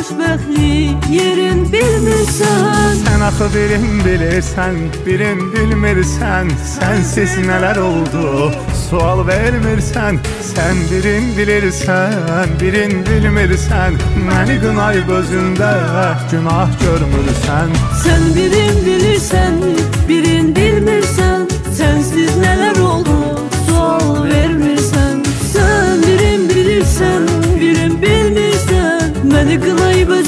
xoşbəxtlik yerin bilmirsən. Sən axı birin bilirsən, birin bilmirsən. Sənsiz nələr oldu, sual vermirsən. Sən birin bilirsən, birin bilmirsən. Məni qınay gözündə günah görmürsən. Sən birin bilirsən, birin bilmirsən. Sənsiz nələr oldu, sual vermirsən. Sən birin bilirsən, birin bilmirsən. Məni qınayıb